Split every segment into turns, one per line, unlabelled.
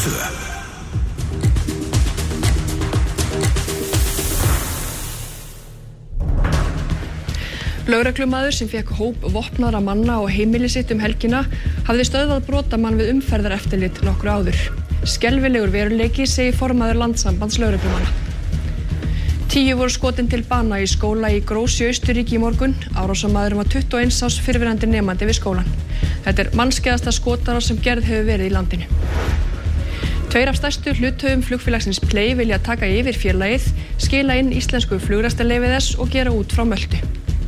Lögreglumaður sem fékk hóp vopnaðra manna á heimili sitt helgina hafði stöðvað brotamann við umferðareftirlit nokkru áður. Skelfilegur veruleiki, segir formaður Landssambands lögreglumanna. 10 voru skotin til bana í skóla í Grósi í Austurríki í morgun. Árásarmaðurinn var 21 árs fyrrverandi nemandi við skólann. Þetta skotárás sem gerð hefur verið í landinu. 2 af stærstu hluthöfum flugfélagsins Play vilja taka yfir félagið, skila inn íslensku flugrekstrarleyfi þess og gera út frá Möltu.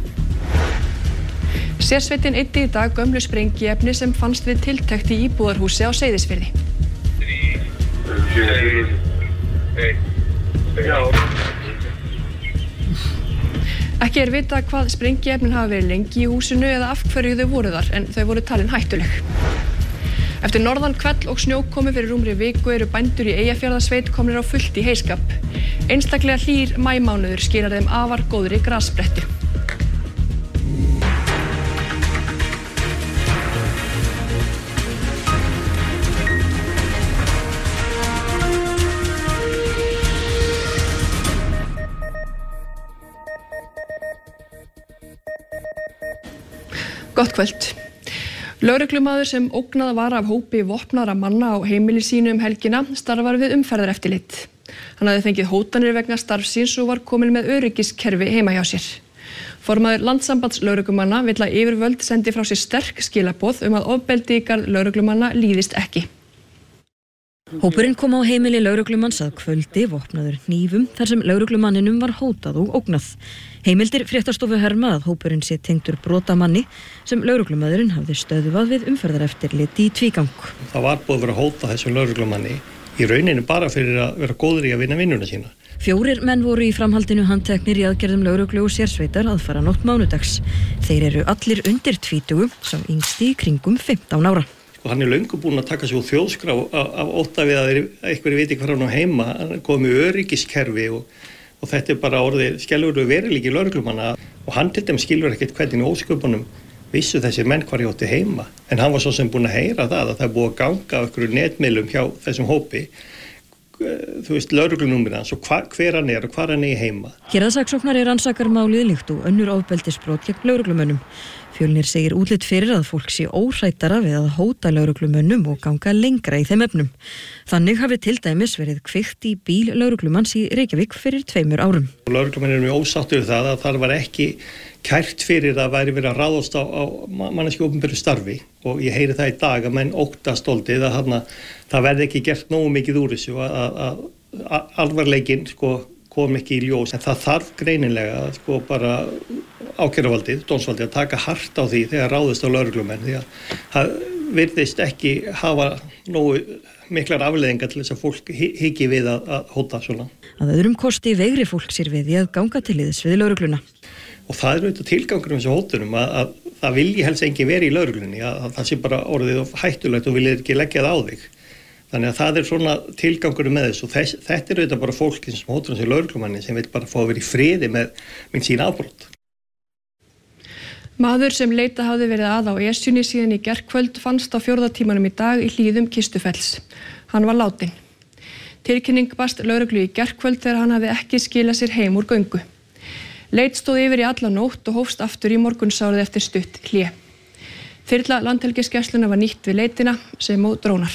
Sérsveitin eyddi í dag gömlu sprengiefni sem fannst við tiltekt í íbúðarhúsi á Seyðisfirði. Ekki vitað hvað sprengiefnin hafa verið lengi í húsinu eða af hverju þau voru þar, en þau voru talin hættuleg. Eftir norðan hvell og snjókomu fyrir rúmri viku eru bændur í Eyjafjarðarsveit komnir á fullt í heyskap. Einstaklega hlýr maímánuður skilar þeim afar góðri grassprettu. Gott kvöld. Lögreglumaður sem ógnað var af hópi vopnaðra manna á heimili sínu helgina starfar við umferðareftirlit. Hann hafði fengið hótanir vegna starfsins og var kominn með öryggiskerfi heima hjá sér. Formaður Landssambands lögreglumanna vill að yfirvöld sendi frá sér sterk skilaboð að ofbeldi í garð lögreglumanna líðist ekki.
Hópurinn kom á heimili lögreglumanns að kvöldi vopnaður hnífum þar sem lögreglumanninum var hótað og ógnað. Heimildir fréttastofu herma að hópurinn sé tengdur brotamanni sem lögreglumaðurinn hafði stöðvað við umferðareftirlit í tvígang.
Það var búið að vera hóta þessum lögreglumanni í rauninu bara fyrir að vera góður í að vinna vinnuna sína.
4 menn voru í framhaldinu handteknir í aðgerðum lögreglu og sérsveitar aðfaranótt mánudags. Þeir eru allir undir 20, sá yngsti í kringum 15 ára.
Og hann löngu búinn að taka sig úr þjóðskrá af ótta við að einhverju viti hvað hann á heima. Hann kom með öryggiskerfi og þetta bara orðið skelfilegur veruleiki lögreglumanna. Og hann til dæmis skilur ekkert hvernig ósköpunum vissu þessir menn hvar ég átti heima. En hann var svo sem búinn að heyra það að það er búið að ganga á einhverju netmiðlum hjá þessum hópi. Þú veist, lögreglunúmerið hans og hver hann og hvar hann heima.
Héraðssaksóknari rannsakar málið líkt og önnur ofbeldisbrot gegn lögreglumönnum. Fjölnir segir útlit fyrir að fólk sé óhræddara við að hóta lögreglumönnum og ganga lengra í þeim efnum. Þannig hafi til dæmis verið kveikt í bíl lögreglumanns í Reykjavík fyrir 2 árum.
Lögreglumenn eru mjög ósáttir við það að það var ekki kært fyrir að væri verið að ráðast á manneskju opinberu starfi og ég heyri það í dag að menn óttast dálítið að það verði ekki gert nógu mikið úr þessu að alvarleikinn kom ekki í ljós. En það þarf greinilega bara ákæruvaldið, dómsvaldið að taka hart á því þegar ráðist á lögreglumenn því að það virðist ekki hafa nógu miklar afleiðingar til þess að fólk hyggi við að hóta svona.
Að öðrum kosti veigri fólk sér við því að ganga til liðs við lögregluna.
Og það auðvitað tilgangur þessu hótunum að það vilji helst enginn verið í lögreglunni, að það sé bara orðið of hættulegt og viljið ekki leggja það á þig. Þannig að það svona tilgangur með þessu og þetta auðvitað bara fólki sem hótur þessu lögreglumanni sem vil bara fá að vera í friði með sín afbrot.
Maður sem leita hafði verið að á Esjunni síðan í gærkvöld fannst á 4. tímanum í dag í hlíðum Kistufells. Hann var látinn. Tilkynning barst lögreglu í gærkvöld þegar hann hafði ekki skilað sér heim úr göngu. Leit stóð yfir í alla nótt og hófst aftur í morgunsárið eftir stutt hlé. Þyrla Landhelgisgæslunnar var nýtt við leitina sem og drónar.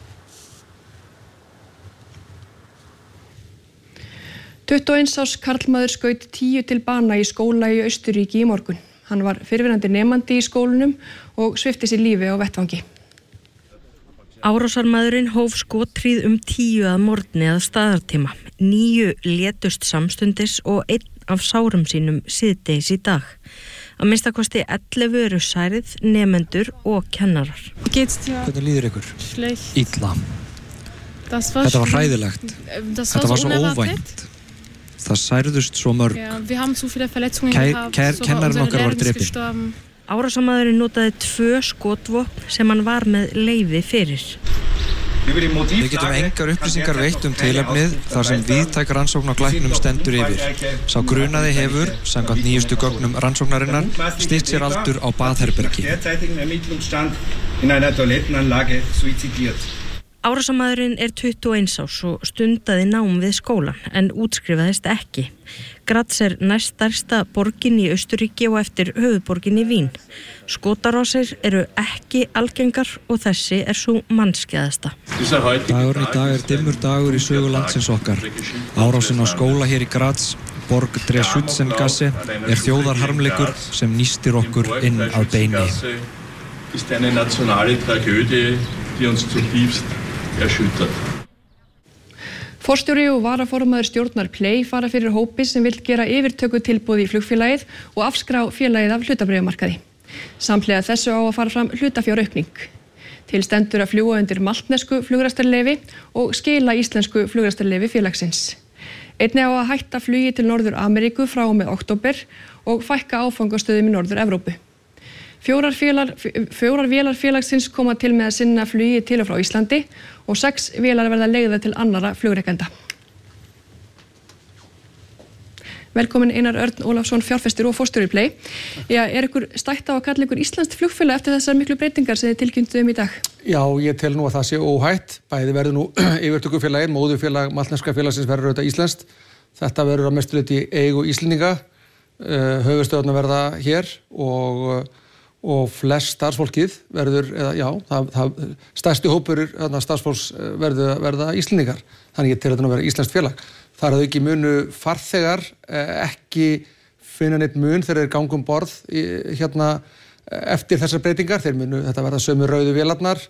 Tuttugasta og eins árs karlmaður skaut 10 til bana í skóla í Austurríki í morgun. Hann var fyrrverandi nemandi í skólanum og svipti sér lífi á vettvangi.
Árásarmaðurinn hóf skothríð 10 að morgni að staðartíma. 9 létust samstundis og 1 af sárum sínum síðdegis í dag. Að minnstakosti 11 eru særið, nemendur og kennarar.
Hvernig líður ykkur? Illa. Þetta var hræðilegt. Þetta var svo óvænt. Það særðust svo mörg. Kennarinn okkar var drepinn.
Árásarmaðurinn notaði 2 skotvopn sem hann var með leyfi fyrir.
Við getum engar upplýsingar veitt tilefnið þar sem víðtæk rannsókn á glæpnum stendur yfir. Sá grunaði hefur, samkvæmt nýjustu gögnum rannsóknarinnar, stytt sér aldur á baðherbergi.
Árásarmaðurinn er 21 árs og stundaði nám við skólan en útskrifaðist ekki. Graz er næststærsta borgin í Austurríki og eftir höfuðborgin í Vín. Skotárásir eru ekki algengar og þessi er svo mannskæðasta.
Dagurinn í dag er dimmur dagur í sögu landsins okkar. Árásin á skóla hér í Graz, borg Dreshutzengasse, er þjóðarharmleikur sem nístir okkur inn að beini.
Ist eine nationale Tragödie, die uns zutiefst erschüttert.
Forstjóri og varaformaður stjórnar Play fara fyrir hópi sem vill gera yfirtökutilboð í flugfélagið og afskrá félagið af hlutabréfamarkaði. Samhliða þessu á að fara fram hlutafjáraukning. Til stendur að fljúga undir maltnesku flugrekstrarleyfi og skila íslensku flugrekstrarleyfi félagsins. Einnig á að hætta flugi til Norður Ameríku frá og með október og fækka áfangastöðum í Norður Evrópu. Fjórar vélar félagsins koma til með að sinna flugi til og frá Íslandi og 6 vélar verða leigðar til annarra flugrekenda. Velkomin Einar Örn Ólafsson, fjárfestir og forstjóri Play. Já, er ykkur stætt á að kalla ykkur íslenskt flugfélag eftir þessar miklu breytingar sem þið tilkynntu í dag?
Já, ég tel nú að það sé óhætt. Bæði verður nú yfirtökufélagið, móðurfélag maltneska félagsins verður auðvitað íslenskt. Þetta verður að mestu leyti í eigu Íslendinga. Höfuðstöðvarnar verða hér og flest starfsfólkið verður, stærsti hópur starfsfólks verða Íslendingar. Þannig ég tel þetta nú að vera íslenskt félag. Þar að auki munu farþegar ekki finna neitt mun þegar þeir ganga borð eftir þessar breytingar. Þetta verða sömu rauðu vélarnar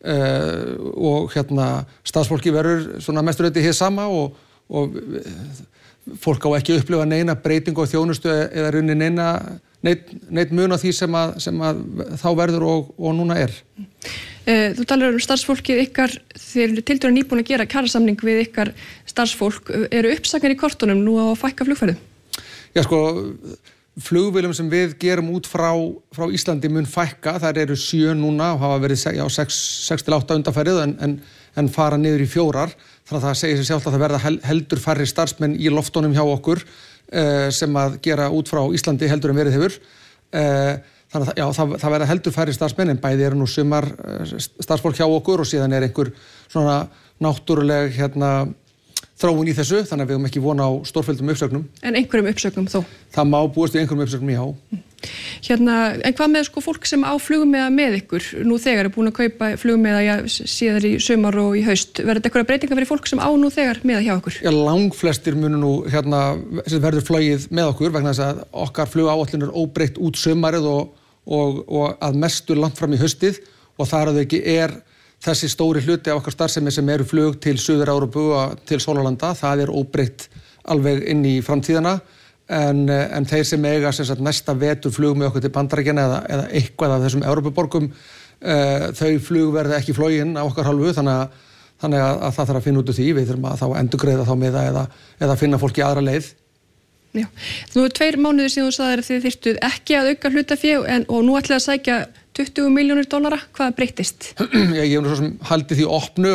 og starfsfólki verður svona mestur hið sama og fólk á ekki upplifa neina breytingu á þjónustu eða runni neitt mun á því sem að þá verður og núna er.
Þú talar starfsfólkið ykkar, þeir eru tiltölulega nýbúin að gera kjarasamning við ykkar starfsfólk. Eru uppsagnir í kortunum nú á að fækka flugferðum? Já,
flugvélum sem við gerum út frá Íslandi mun fækka. Þær eru 7 núna og hafa verið 6-8 undanfarið en fara niður í 4. Þannig að það segir sér sjálft að það verða heldur færri starfsmenn í loftunum hjá okkur sem að gera út frá Íslandi heldur en verið hefur. Þannig að það verða heldur færri starfsmenn en bæði eru nú sumar starfsfólk hjá okkur og síðan er einhver svona náttúruleg þróun í þessu, þannig að við höfum ekki von á stórfelldum uppsögnum. En
einhverjum uppsögnum þó?
Það má búast við einhverjum uppsögnum, já.
En hvað með fólk sem á flugmiða með ykkur nú þegar er búin að kaupa flugmiða síðar í sumar og í haust? Verður þetta eitthvað breytingar fyrir fólk sem á nú þegar miða hjá okkur?
Já, langflestir munu nú verður flogið með okkur vegna þess að okkar flugáætlun er óbreytt út sumarið og að mestu langt fram í haustið og þar að ekki þessi stóri hluti af okkar starfsemi sem eru flug til Suður-Evrópu og til Sólarlanda, það er óbreytt alveg inn í framtíðina en þeir sem eiga næsta vetur flug með okkur til Bandaríkjanna eða eitthvað af þessum Evrópuborgum, þau flug verða ekki flogin á okkar hálfu þannig að það þarf að finna út úr því, við þurfum að þá endurgreiða þá miða eða finna fólki aðra leið.
Já, nú 2 mánuðir síðan þú sagðir að þið þyrftuð ekki að auka hlutafé og nú ætlið að sækja $20 milljónir, hvað breyttist?
Ég hef nú svo sem haldið því opnu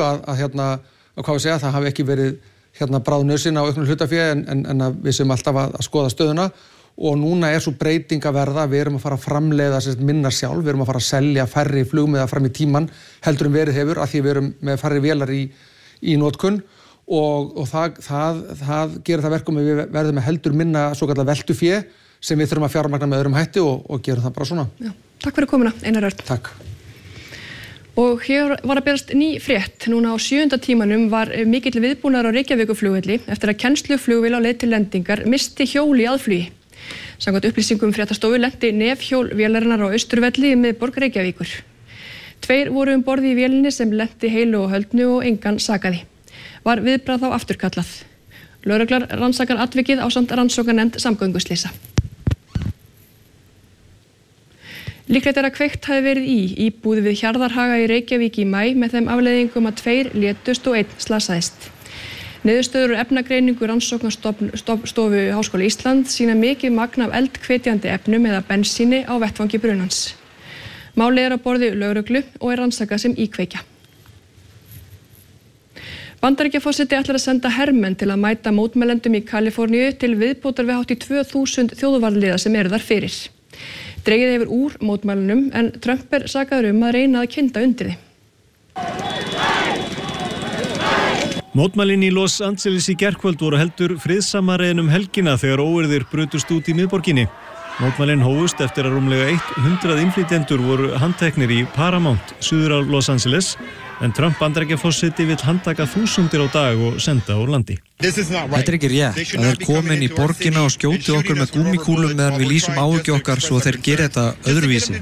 að það hafi ekki verið bráðnauðsinn á auknu hlutafé en að við sem alltaf að skoða stöðuna og núna er svo breyting að verða, við erum að fara að framleiða minna sjálf, við erum að fara að selja færri flugmiða fram í tíman heldur en verið hefur af því við erum með færri vélar í notkun og það gerir það verkum að við verðum með heldur minna svokallar veltufé sem við þurfum að fjármagna með öðrum hætti og gerum það bara svona.
Já, takk fyrir komuna, Einar Örn.
Takk.
Og hér var að berast ný frétt. Núna á 7. tímanum var mikill viðbúnaður á Reykjavíkurflugvelli eftir að kennsluflugvél á leið til lendingar misti hjól í aðflugi. Samkvæmt upplýsingum fréttastofu lenti nefhjól vélarinnar á Austurvelli í miðborg Reykjavíkur. 2 voru borð í vélinni sem lenti heilu og höldnu og engan sakaði. Var viðbragð þá afturkallað. Lögreglan rannsakar atvikið ásamt rannsóknarnefnd samgönguslysa. Líklegt er að kveikt hafi verið í íbúð við Hjarðarhaga í Reykjavík í maí með þeim afleiðingum að 2 létust og 1 slasaðist. Niðurstöður úr efnagreiningu rannsóknarstofu Háskóla Íslands sýna mikið magn af eldhvetjandi efnum eða bensíni á vettvangi brunans. Málið er á borði lögreglu og er rannsakað sem íkveikja. Bandaríkjaforseti ætlar að senda hermenn til að mæta mótmælendum í Kaliforníu til viðbótar við hátt í 2000 þjóðvarðliða sem eru þar fyrir. Dregið hefur úr mótmælunum en Trump er sakaður að reyna að kynda undir því.
Mótmælin í Los Angeles í gærkvöld voru heldur friðsamari en helgina þegar óeirðir brutust út í miðborginni. Mótmælin hófust eftir að rúmlega 100 innflytjendur voru handteknir í Paramount, suður af Los Angeles, en Trump Bandaríkjaforseti vill handtaka þúsundir á dag og senda úr landi.
Þetta ekki rétt, að þeir komin í borgina og skjóti okkur með gúmmíkúlum meðan við lýsum áhyggju okkar svo þeir gera þetta öðruvísi.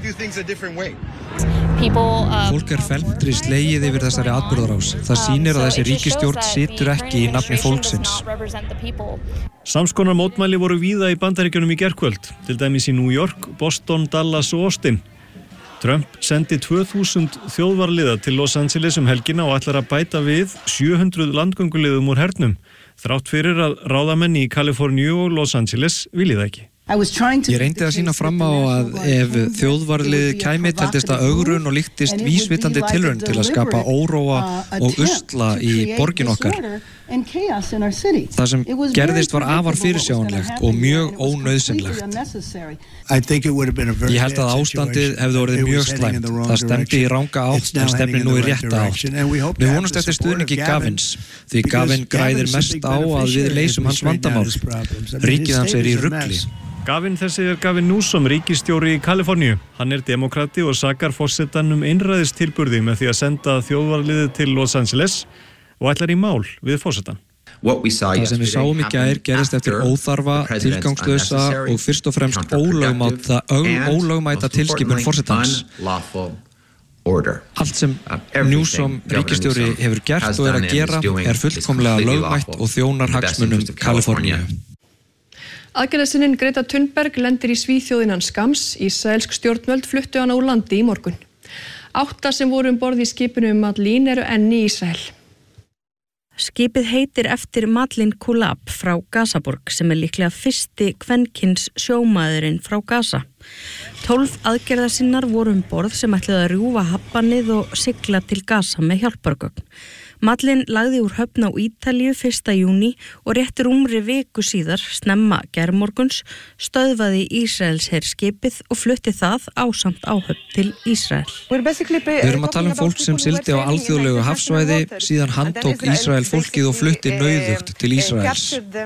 Fólk felmtri slegið yfir þessari atburðarás. Það sýnir að þessi ríkisstjórn situr ekki í nafni fólksins.
Samskonar mótmæli voru víða í Bandaríkjunum í gærkvöld, til dæmis í New York, Boston, Dallas og Austin. Trump sendi 2000 þjóðvarliða til Los Angeles helgina og ætlar að bæta við 700 landgönguliðum úr hernum, þrátt fyrir að ráðamenn í Kaliforníu og Los Angeles vilji það ekki.
Ég reyndi að sýna fram á að ef þjóðvarliðið kæmi teldist að ögrun og líktist vísvitandi tilraun til að skapa óróa og usla í borgin okkar. Það sem gerðist var afar fyrirsjáanlegt og mjög ónauðsynlegt. Ég held að ástandið hefði orðið mjög slæmt. Það stefndi í ranga átt en stefnir nú í rétta átt. Við vonumst eftir stuðningi Gavins, því Gavin græðir mest á að við leysum hans vandamál. Ríkið hans í rugli.
Gavin Gavin Newsom, ríkisstjóri í Kaliforníu. Hann demokrati og sakar forsetann einræðistilburði með því að senda þjóðvarliðið til Los Angeles og ætlar í mál við forsetann.
Það sem við sáum í gær gerðist eftir óþarfa, tilgangslausa og fyrst og fremst ólögmæta tilskipun forsetans. Allt sem Newsom ríkisstjóri hefur gert og að gera fullkomlega lögmætt og þjónar hagsmunum Kaliforníu.
Aðgerðarsinnin Greta Thunberg lendir í Svíþjóð innan skamms. Ísraelsk stjórnvöld fluttu hana úr landi í morgun. 8 sem voru borð í skipinu Madlín eru enn í Ísrael.
Skipið heitir eftir Madlín Kulab frá Gazaborg sem líklega fyrsti kvenkyns sjómaðurinn frá Gaza. 12 aðgerðarsinnar voru borð sem ætluðu að rjúfa hafnið og sigla til Gaza með hjálpargögn. Madlín lagði úr höfn á Ítalíu 1. júní og rétt rúmri viku síðar, snemma gærmorguns, stöðvaði Ísraels herskipið og flutti það ásamt áhöfn til Ísrael.
Við erum að tala fólk sem sigldi á alþjóðlegu hafsvæði, síðan handtók Ísrael fólkið og flutti nauðugt til Ísraels.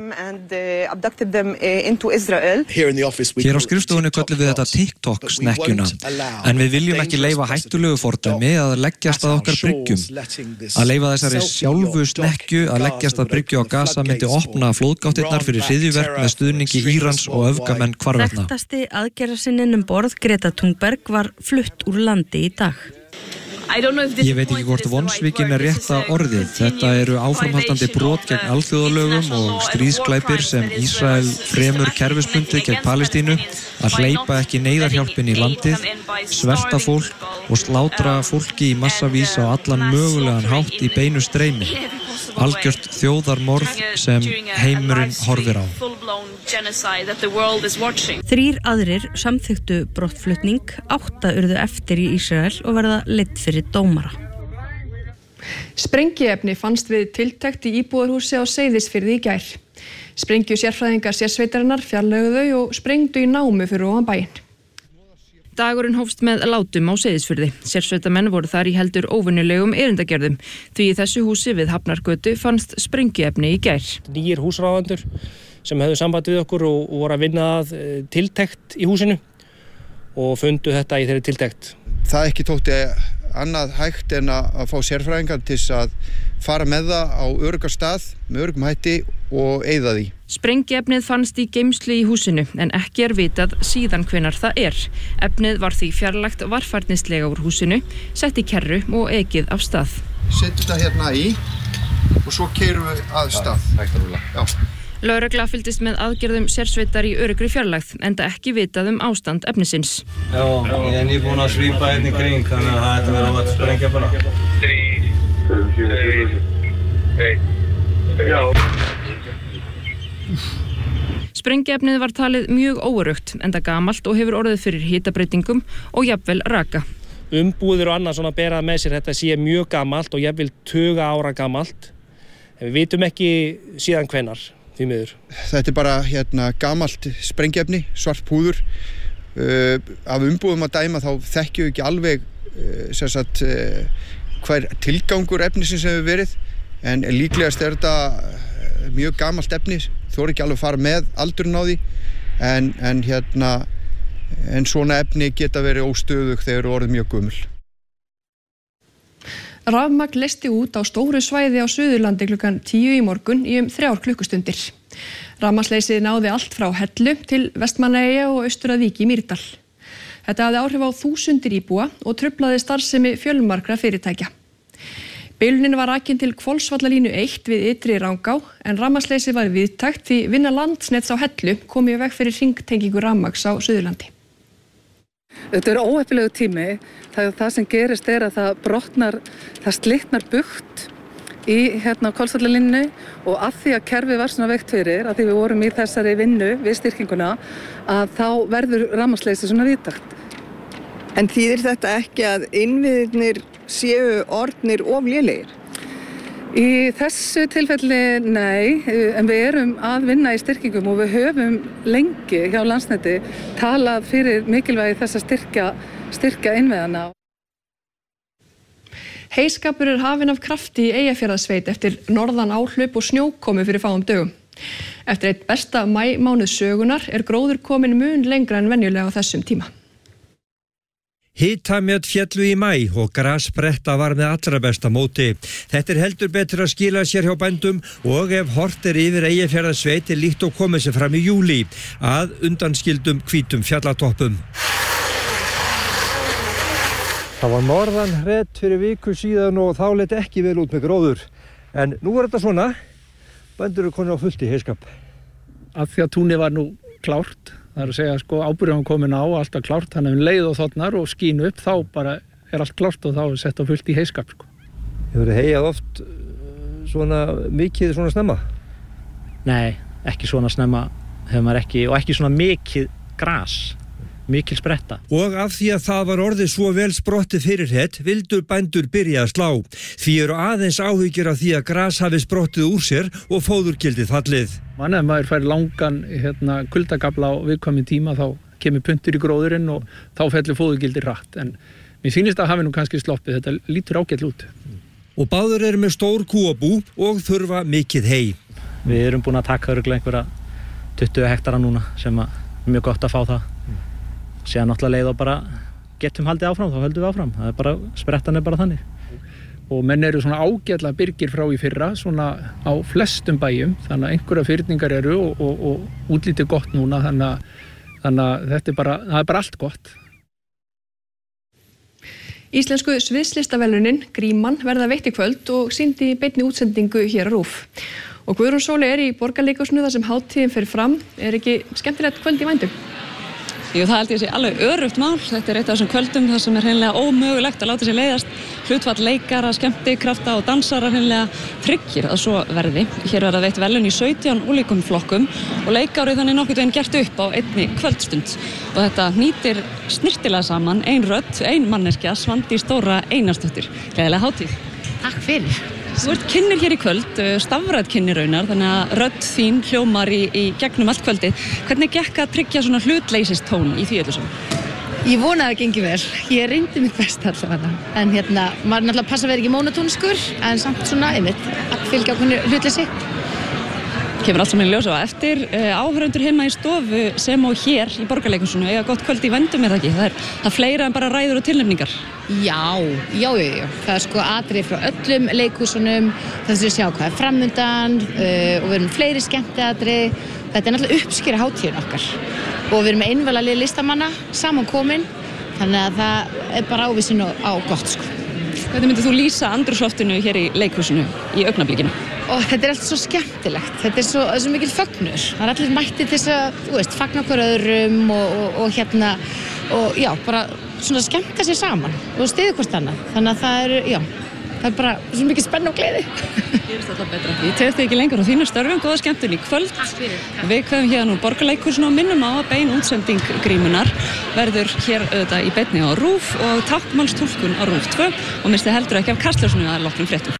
Hér á skrifstofunni köllum við þetta TikTok-snekkjuna, en við viljum ekki leyfa hættulegu fordæmi að leggjast að okkar bryggjum. Að leyfa þessari sjálfu snekkju að leggjast að bryggju á Gaza myndi opna flóðgáttirnar fyrir hryðjuverk með stuðningi Írans og öfgamenn hvarvetna.
Þekktasti aðgerðarsinninn borð Greta Thunberg var flutt úr landi í dag.
Ég veit ekki hvort vonsvíkin rétta orðið. Þetta eru áframhaldandi brot gegn alþjóðalögum og stríðsglæpir sem Ísrael fremur kerfisbundið gegn Palestínu, að hleypa ekki neyðarhjálpin í landið, svelta fólk og slátra fólki í massavís á allan mögulegan hátt í beinu streymi. Algjört þjóðarmorð sem heimurinn horfir á.
3 aðrir samþykktu brottflutning, 8 urðu eftir í Ísrael og verða leidd fyrir dómara.
Sprengiefni fannst við tiltekt í íbúðarhúsi á Seyðisfirði í gær. Sprengju sérfræðingar sérsveitarinnar fjarlægðu þau og sprengdu í námu fyrir ofan bæinn.
Dagurinn hófst með látum á Seyðisfirði. Sérsveitamenn voru þar í heldur óvenjulegum erindagerðum, því í þessu húsi við Hafnargötu fannst sprengiefni í gær.
Nýir húsráðendur sem höfðu samband við okkur og voru að vinna að tiltekt í húsinu og fundu þetta í þeirri tiltekt.
Það ekki tókti annað hægt en að fá sérfræðingar til að fara með það á öruggan stað, með öruggum hætti og eyða því.
Sprengiefnið fannst í geymslu í húsinu en ekki vitað síðan hvenær það er. Efnið var því fjarlægt varfærnislega úr húsinu, sett í kerru og ekið af stað.
Setjum þetta hérna í og svo keyrum við að stað. Já.
Lögregla fylgdist með aðgerðum sérsveitar í öruggri fjarlægð, enda ekki vitað ástand efnisins.
Já, ég er nýbúin að svípa hérna í kring, þannig að það ætti verið að sprengja bara. 3, 2, 1, já.
Sprengiefnið var talið mjög óöruggt, enda gamalt og hefur orðið fyrir hitabreytingum og jafnvel raka.
Umbúðir og annað svona berað með sér, þetta sé mjög gamalt og jafnvel 20 ára gamalt. En við vitum ekki síðan hvenar. Því miður.
Þetta bara gamalt sprengiefni, svart púður. Af umbúðum að dæma þá þekkjum við ekki alveg hver tilgangur efnisins hefur verið. en líklegast þetta mjög gamalt efni, þó ekki alveg fara með aldurinn á því, en svona efni geta verið óstöðug þegar eru orðið mjög gömul.
Rafmagn leysti út á stóru svæði á Suðurlandi klukkan 10 í morgun í 3 klukkustundir. Rafmagnsleysið náði allt frá Hellu til Vestmannaeyja og austur að Vík í Mýrdal. Þetta hafði áhrif á þúsundir íbúa og truflaði starfsemi fjölmargra fyrirtækja. Bilunin var rakin til Hvolsvallalínu 1 við Ytri Rangá en rafmagnsleysið var viðtækt því vinna Landsnets á Hellu kom í veg fyrir hringtengingu rafmagns á Suðurlandi.
Þetta óheppilegu tími. Það sem gerist að það slitnar bugt í Hvolsvallalínu og að því að kerfið var svona veikt fyrir, að því við vorum í þessari vinnu við styrkinguna, að þá verður rafmagnsleysið svona viðtækt.
En þýðir þetta ekki að innviðirnir séu orðnir of lélegir?
Í þessu tilfelli nei, en við erum að vinna í styrkingum og við höfum lengi hjá Landsneti talað fyrir mikilvægi þess að styrkja innviðina.
Heyskapur hafinn af krafti í Eyjafjarðarsveit eftir norðan áhlaup og snjókomu fyrir fáum dögum. Eftir einn besta maímánuð sögunar gróður kominn mun lengra en venjulega á þessum tíma.
Hitamjöt féllu í maí og grasbretta var með allra besta móti. Þetta heldur betur að skila sér hjá bændum og ef hort yfir Eyjafjarðarsveit líkt og komið sér fram í júlí að undanskildum hvítum fjallatoppum.
Það var norðan hret fyrir viku síðan og þá leit ekki vel út með gróður. En nú þetta svona, bændur konur á fullt í heyskap.
Af því að túnið var nú klárt. Það að segja, áburðurinn komin á, alltaf klárt, þannig að leið og þotnar og skínu upp, þá bara allt klárt og þá sett á fullt í heyskap.
Hefur þið heyjað oft svona mikið svona snemma?
Nei, ekki svona snemma hefur maður ekki, og ekki svona mikið gras, mikil spretta.
Og af því að það var orðið svo vel sprottið fyrirhett, vildu bændur byrja að slá. Því eru aðeins áhyggjur af því að gras hafi sprottið úr sér og fóðurgildið fallið.
Ef maður fær langan kuldagafla á viðkvæmum tíma þá kemur puntur í gróðurinn og þá fellur fóðurgildið hratt. En mér sýnist að hafi nú kannski sloppið, þetta lítur ágætlega út.
Og báður eru með stór kúabú og þurfa mikið hey.
Við erum búin að taka örugglega einhverja 20 hektara núna sem er mjög gott að fá það. Sér náttúrulega leið og bara getum haldið áfram, þá höldum við áfram. Það er bara, sprettan er bara þannig.
Og menn eru svona ágætlega byrgir frá í fyrra, svona á flestum bæjum, þannig að einhverja fyrningar eru og útlítið gott núna, þannig að þetta það er bara allt gott.
Íslensku sviðslistaverðlaunin Gríman verða veitt í kvöld og sýnd í beinni útsendingu hér á RÚV. Og Guðrún Sóley í Borgarleikhúsinu þar sem hátíðin fer fram. Ekki skemmtilegt kvöld í vændum?
Jú, það held ég sé alveg örugt mál. Þetta er eitt af þessum kvöldum þar sem hreinlega ómögulegt að láta sér leiðast. Hlutfall leikara, skemmtikrafta og dansara hreinlega tryggir að svo verði. Hér verða veitt verðlaun í 17 ólíkum flokkum og leikárið þannig nokkurn veginn gert upp á einni kvöldstund. Og þetta hnýtir snyrtilega saman, ein rödd, ein manneskja, Svandís Dóra Einarsdóttir. Gleðilega hátíð.
Takk fyrir.
Þú ert kynnir hér í kvöld, stafræð kynnir raunar, þannig að rödd þín hljómar í gegnum allt kvöldið. Hvernig gekk að tryggja svona hlutleysistón í því öllu saman?
Ég vona að það gengi vel. Ég reyndi mitt best allavega. En maður náttúrulega passa að vera ekki mónotónskur, en samt svona einmitt að fylgja ákveðnu hlutleysi.
Kemur allt saman í ljós á eftir. Áhorfendur heima í stofu sem og hér í Borgarleikhúsinu eiga gott kvöld í vændum það ekki. Það er fleira en bara ræður og tilnefningar.
Já. Það er atriði frá öllum leikhúsunum, þess að sjá hvað er framundan og við erum fleiri skemmtiatriði. Þetta er náttúrulega uppskera hátíðin okkar og við erum með einvala lið listamanna saman komin, þannig að það er bara ávísin á gott.
Hvernig myndir þú lýsa andrúmsloftinu hér í leikhúsinu í augnablikinu?
Þetta er alltaf svo skemmtilegt, þetta er svo mikil fögnur. Það er allir mættir til þess að, fagna okkur öðrum og já, bara svona skemmta sér saman og styðja hvort annað. Þannig að það er bara svo mikið spennu og gleði.
Gerist alltaf betra. Ég tefði ekki lengur á þínu störfum, góða skemmtun í kvöld. Við kveðum hérna úr Borgarleikhúsinu og minnum á að bein útsending Grímunar verður hér auðvitað í beinni á RÚV og táknmálstúlkun á RÚV 2 og minnstu heldur ekki af kastljósinu að loknum fréttum.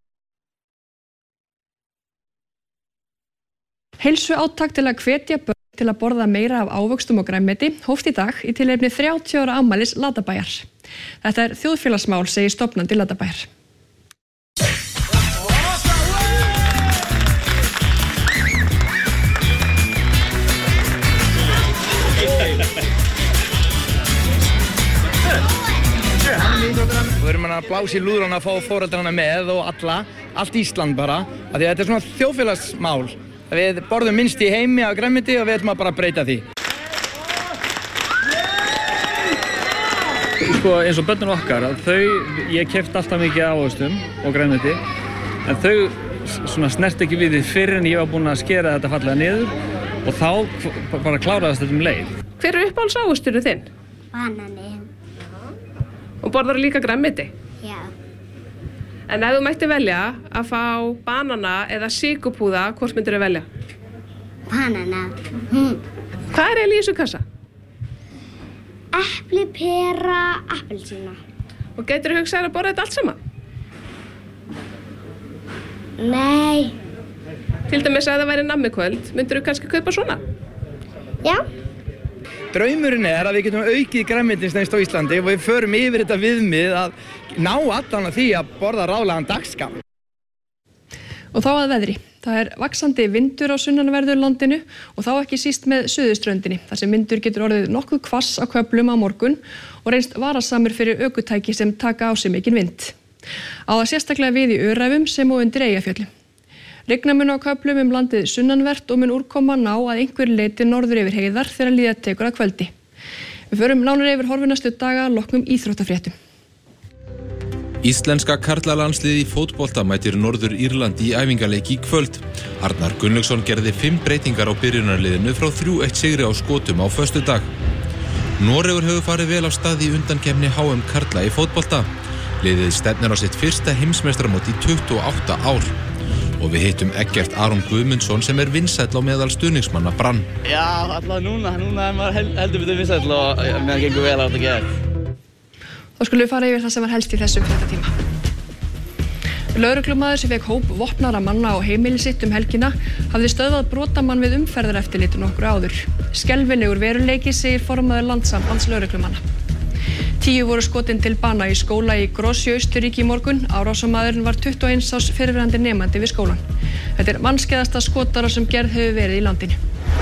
Heilsuátak til að hvetja börn til að borða meira af ávöxtum og grænmeti hófst í dag í tilefni 30 ára afmælis Latabæjar. Þetta er þjóðfélagsmál, segir stofnandi Latabæjar.
að blása í lúðrana að fá foreldrana með og allt Ísland bara, af því að þetta svona þjóðfélagsmál. Við borðum minnst í heimi af grænmeti og við ætlum að bara breyta því.
Sko eins og börnin okkar, ég keypti alltaf mikið ávöxtum og grænmeti, en þau svona snert ekki við því fyrr en ég var búinn að skera þetta fallega niður og þá bara kláraðist þetta leið.
Hver uppáhalds ávöxturinn þinn?
Banani.
Og borðar líka grænmeti?
Já.
En ef þú mætti velja að fá banana eða sykupúða, hvort myndir þú velja?
Banana.
Hvað er eiginlega í þessu kassa?
Epli, pera, appelsína.
Og gætirðu hugsað að borða þetta allt saman?
Nei.
Til dæmis að það væri nammikvöld, myndirðu kannski kaupa svona?
Já.
Draumurinn er að við getum aukið grænmetisneyslu á Íslandi og við förum yfir þetta viðmið að ná allan að því að borða ráðlegan dagskamp.
Og þá að veðri. Það er vaxandi vindur á sunnanverðu landinu og þá ekki síst með suðurströndinni, þar sem vindur getur orðið nokkuð hvass á köflum á morgun og reynst varasamur fyrir ökutæki sem taka á sig mikinn vind. Á það sérstaklega við í Öræfum sem og undir Eyjafjöllum. Rigna mun á köflum landið sunnanvert og mun úrkoma ná að einhver leyti norður yfir heiðar þegar líða tekur að kvöldi. Við förum nánar yfir horfinastu daga loknum íþróttafréttum.
Íslenska karlalandsliðið í fótbolta mætir Norður Írlandi í æfingaleiki í kvöld. Arnar Gunnlaugsson gerði 5 breytingar á byrjunarliðinu frá 3-1 sigri á Skotum á föstudag. Noregur hefur farið vel af stað í undankeppni HM karla í fótbolta. Liðið stefnir á sitt fyrsta heimsmeistaramót í 28 ár. Og við hittum Eggert Aron Guðmundsson sem er vinsæll á meðal stuðningsmanna Brann.
Já, alltaf núna er maður heldur betur vinsæll og meðan gengur vel á þetta gerð.
Þá skulum við fara yfir það sem var helst í þessum fréttatíma. Lögreglumaður sem fékk hóp vopnaðra manna á heimili sitt helgina hafði stöðvað brotamann við umferðareftirlit nokkru áður. Skelfilegur veruleiki, segir formaður Landssambands lögreglumanna. 10 voru skotin til bana í skóla í Grossi í Austurríki í morgun. Árásarmaðurinn var 21 árs fyrrverandi nemandi við skólann. Þetta er mannskæðasta skotárás sem gerð hefur verið í landinu.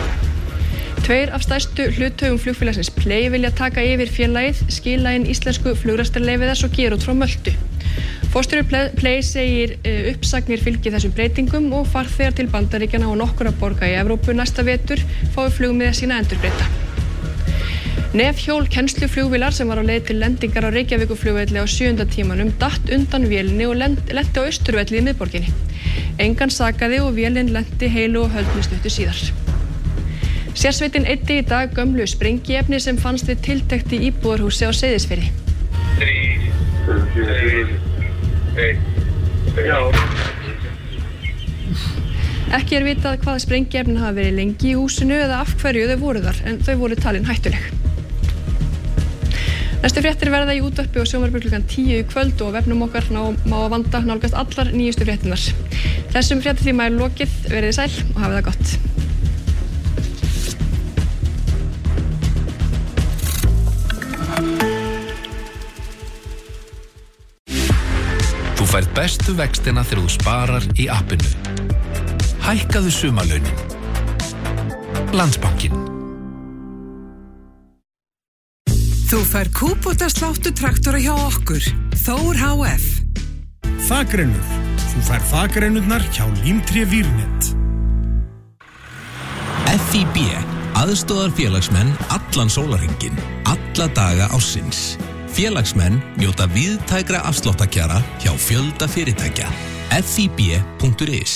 2 af stærstu hluthöfum flugfélagsins Play vilja taka yfir félagið, skila inn íslensku flugrekstrarleyfi þess og gera út frá Möltu. Forstjóri Play segir uppsagnir fylgi þessum breytingum og farþegar til Bandaríkjanna og nokkurra borga í Evrópu næsta vetur fái flugmiða sína endurbreyta. Nefhjól kennsluflugvélar sem var á leið til lendingar á Reykjavíkurflugvelli á 7. tímanum datt undan vélinni og lenti á Austurvelli í miðborginni. Engan sakaði og vélin lenti heilu og höldnu stuttu síðar. Sérsveitin eyddi í dag gömlu sprengiefni sem fannst við tiltekt í íbúðarhúsi á Seyðisfirði.
3, 2, 1, já.
Ekki er vitað hvaða sprengiefnin hafa verið lengi í húsinu eða af hverju þau voru þar, en þau voru talin hættuleg. Næstu fréttir verða í útvarpi og sjónvarpi klukkan 10 í kvöld og á vefnum okkar má að vanda nálgast allar nýjustu fréttirnar. Þessum fréttatíma er lokið, verið sæl og hafið það gott.
Þú færð bestu vextina þegar þú sparar í appinu. Hækkaðu sumarlaunin. Landsbankinn.
Þú færð Kubota sláttu traktora hjá okkur, Þór HF.
Þakrennur. Þú færð þakrennurnar hjá Límtré Vírnet.
FIB, aðstoðar félagsmenn allan sólarhringinn, alla daga ársins. Félagsmenn njóta víðtækra afsláttakjara hjá fjölda fyrirtækja. FIB.is.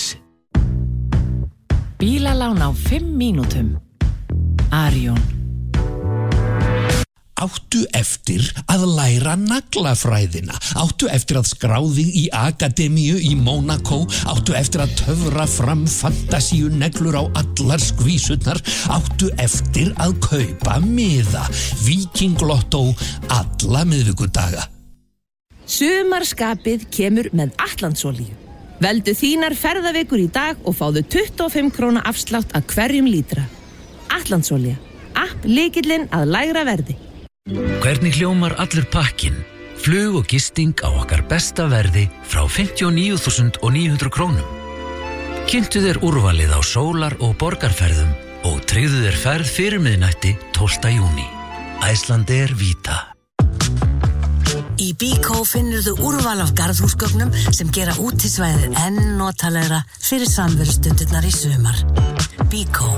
Bílalán á 5 mínútum. Arion.
Áttu eftir að læra naglafræðina. Áttu eftir að skrá þig í akademíu í Monaco. Áttu eftir að töfra fram fantasíu neglur á allar skvísurnar. Áttu eftir að kaupa miða. Viking Lotto alla miðvikudaga.
Sumarskapið kemur með Atlandsolíu. Veldu þínar ferðavikur í dag og fáðu 25 króna afslátt af hverjum lítra. Atlandsolía. App lykillinn að lægra verði.
Hvernig hljómar allur pakkinn? Flug og gisting á okkar besta verði frá 59.900 krónum. Kynntu þér úrvalið á sólar- og borgarferðum og tryggðu þér ferð fyrir miðnætti 12. júní. Icelandair Vita.
Í Bíkó finnur þú úrval af garðhúsgögnum sem gera útisvæðið enn notalegra fyrir samverustundirnar í sumar. Bíkó.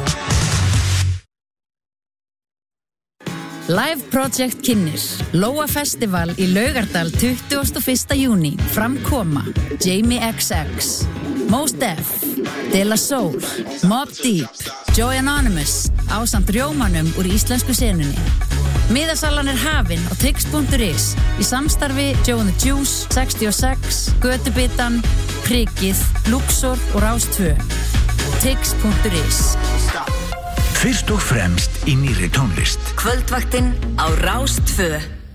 Live Project kynnir Lóa Festival í Laugardal 21. júní. Framkoma Jamie XX, Mos Def, De La Soul, Mobb Deep, Joy Anonymous ásamt rjómanum úr íslensku senunni. Miðasalan hafin á tix.is í samstarfi Joe and the Juice, 66, Götubitan, Prikið, Luxor og Rás 2. tix.is.
Fyrst og fremst í nýrri tónlist.
Kvöldvaktin á Rás 2.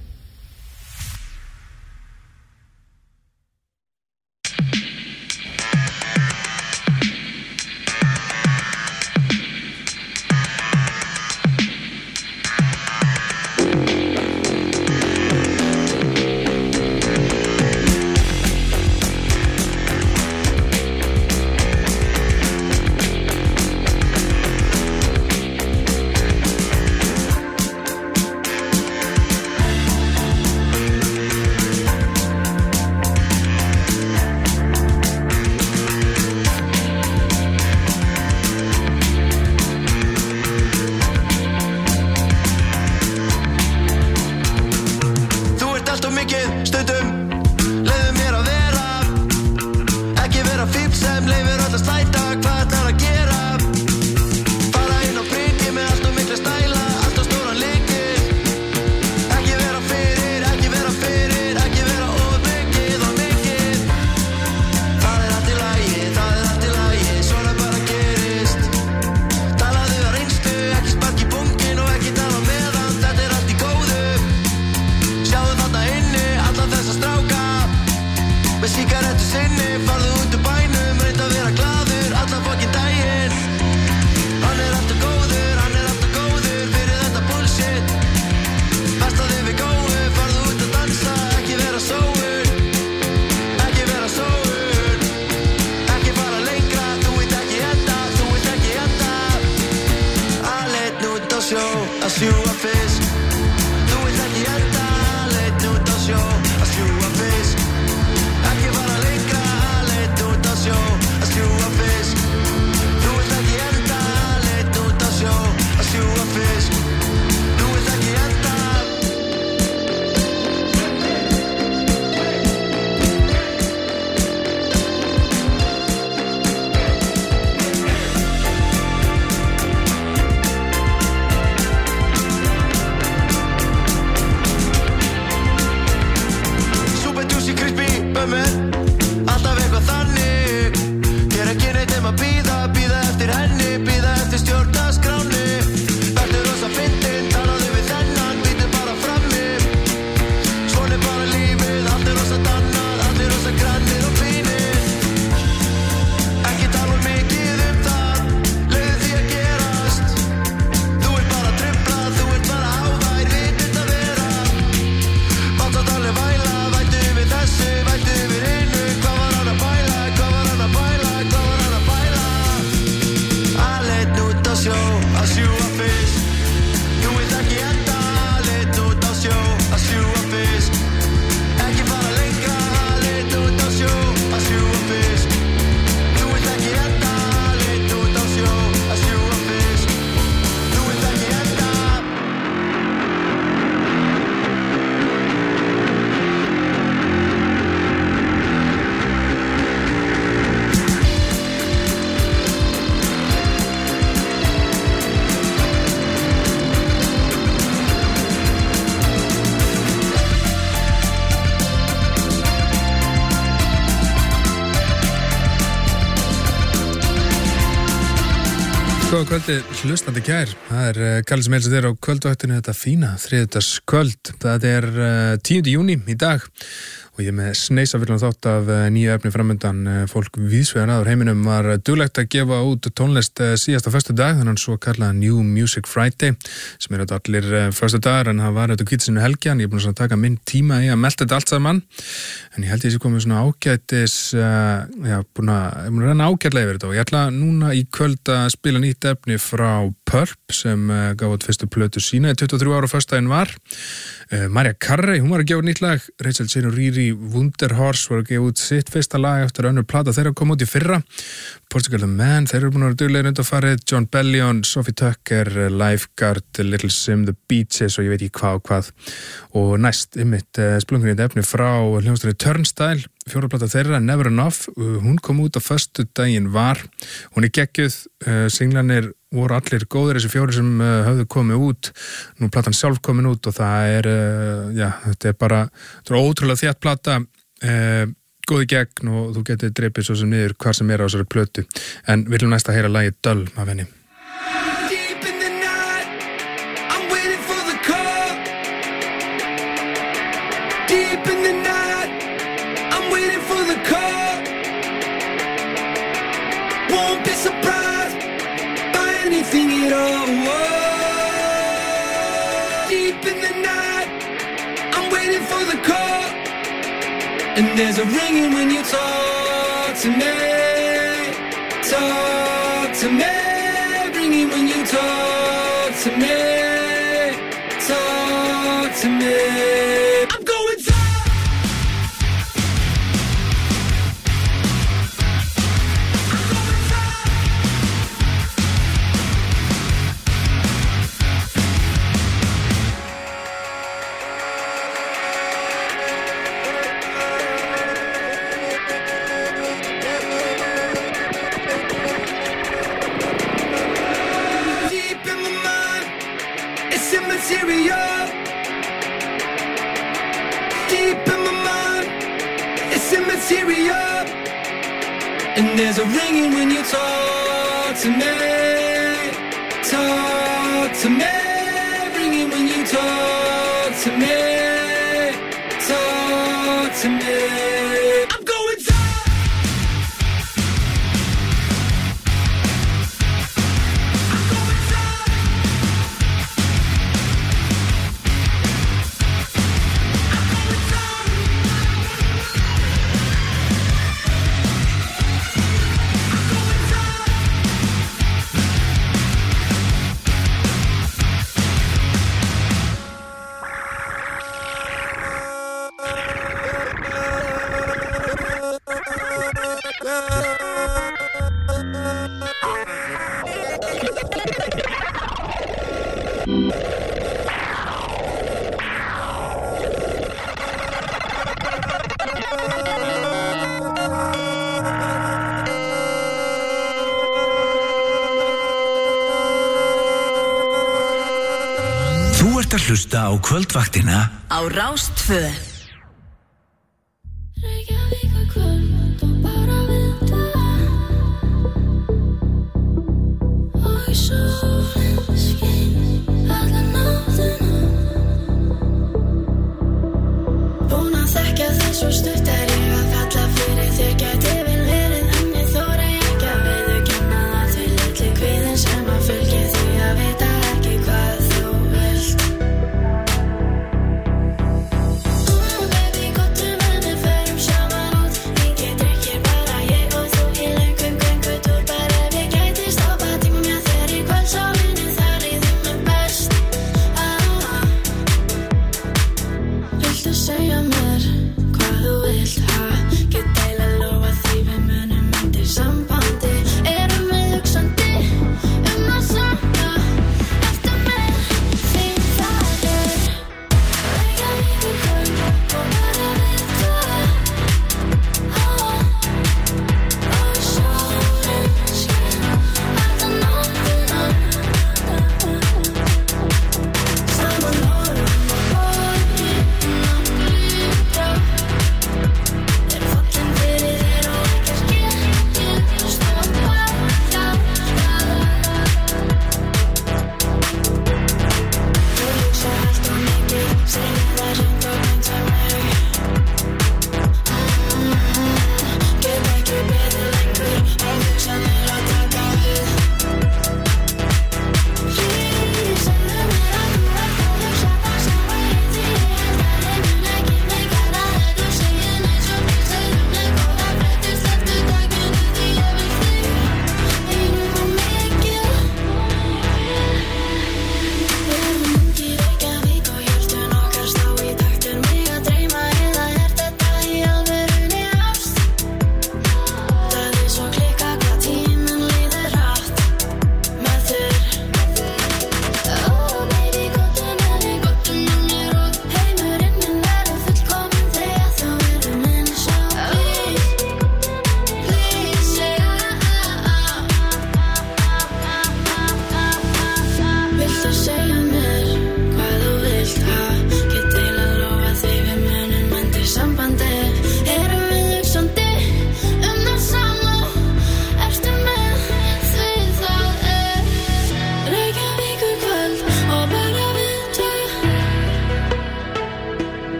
Góða kvöldi, hlustandi kær. Það Kalli sem heilsar þér á kvöldvaktinu þetta fína þriðjudagskvöld. Það 10. júní í dag og ég með sneisafullan þátt af nýju efni framundan. Fólk víðsvegar aður heiminum var duglegt að gefa út tónlist síðasta föstudag, þannig svo kallaða New Music Friday, sem allir föstudagar, en það var þetta kvítsinnu helgjan. Ég er búin að taka minn tíma í að melta þetta allt saman, en ég held ég sé komið svona ágætis, búin að renna ágætlega yfir þetta, og ég ætla núna í kvöld að spila nýtt efni frá Pulp, sem gaf út fyrstu plötu sína, 23 ára föstudaginn var. Mariah Carey, hún var að gefa nýtt lag. Rachel Chen og Riri Wunderhorse var að gefa út sitt fyrsta lag eftir önnur plata þeirra kom út í fyrra. Portugal The Man, þeir eru búin að vera duglegir undanfarið. John Bellion, Sophie Tucker, Lifeguard, Little Sim, The Beaches og ég veit ekki hvað og hvað. Og næst einmitt splungunni efni frá hljómsveitinni Turnstile, fjórða plata þeirra, Never Enough. Hún kom út á föstudaginn var. Hún er geggjuð, singlanir voru allir góðir, þessi fjóri sem höfðu komið út. Nú platan sjálf komin út og það þetta er ótrúlega þétt plata, góði gegn og þú getur dreipið svo sem niður hvar sem er á þessari plötu. En við viljum næst að heyra lagið Dull af henni.
Anything at all. Deep in the night, I'm waiting for the call, and there's a ringing when you talk to me, talk to me, ringing when you talk to me, talk to me. I'm going to immaterial. Deep in my mind, it's immaterial. And there's a ringing when you talk to me, talk to me, ringing when you talk to me, talk to me. I'm going to
hlusta á kvöldvaktina
á Rás 2.
I